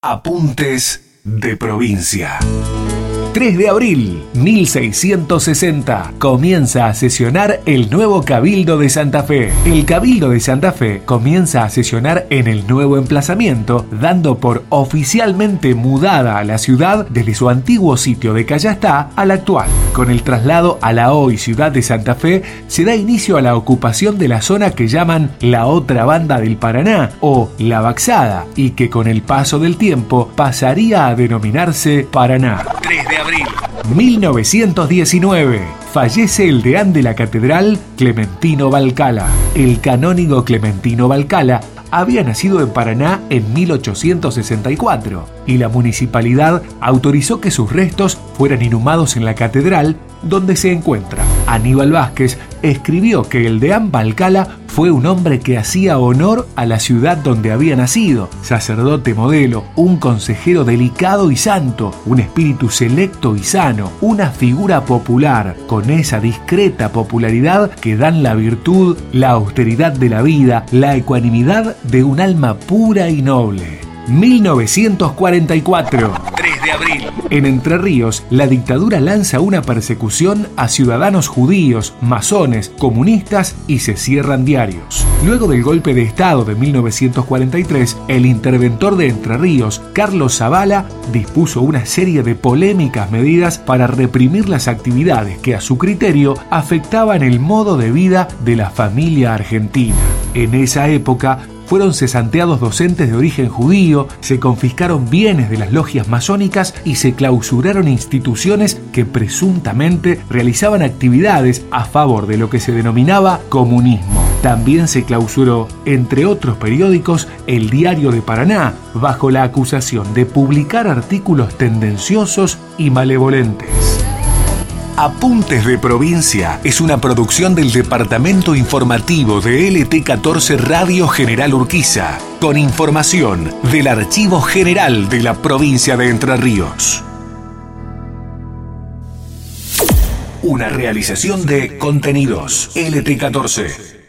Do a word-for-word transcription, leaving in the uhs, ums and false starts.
Apuntes de provincia. tres de abril mil seiscientos sesenta comienza a sesionar el nuevo Cabildo de Santa Fe. El Cabildo de Santa Fe comienza a sesionar en el nuevo emplazamiento, dando por oficialmente mudada a la ciudad desde su antiguo sitio de Callastá al actual. Con el traslado a la hoy ciudad de Santa Fe, se da inicio a la ocupación de la zona que llaman la otra banda del Paraná o la Baxada, y que con el paso del tiempo pasaría a denominarse Paraná. tres de abril mil novecientos diecinueve. Fallece el deán de la catedral, Clementino Balcala. El canónigo Clementino Balcala había nacido en Paraná en mil ochocientos sesenta y cuatro y la municipalidad autorizó que sus restos fueran inhumados en la catedral donde se encuentra. Aníbal Vázquez escribió que el deán Balcala fue un hombre que hacía honor a la ciudad donde había nacido, sacerdote modelo, un consejero delicado y santo, un espíritu selecto y sano, una figura popular, con esa discreta popularidad que dan la virtud, la austeridad de la vida, la ecuanimidad de un alma pura y noble. mil novecientos cuarenta y cuatro. tres de abril. En Entre Ríos, la dictadura lanza una persecución a ciudadanos judíos, masones, comunistas y se cierran diarios. Luego del golpe de Estado de mil novecientos cuarenta y tres, el interventor de Entre Ríos, Carlos Zavala, dispuso una serie de polémicas medidas para reprimir las actividades que a su criterio afectaban el modo de vida de la familia argentina. En esa época, fueron cesanteados docentes de origen judío, se confiscaron bienes de las logias masónicas y se clausuraron instituciones que presuntamente realizaban actividades a favor de lo que se denominaba comunismo. También se clausuró, entre otros periódicos, el Diario de Paraná, bajo la acusación de publicar artículos tendenciosos y malevolentes. Apuntes de Provincia es una producción del Departamento Informativo de L T catorce Radio General Urquiza, con información del Archivo General de la Provincia de Entre Ríos. Una realización de Contenidos L T catorce.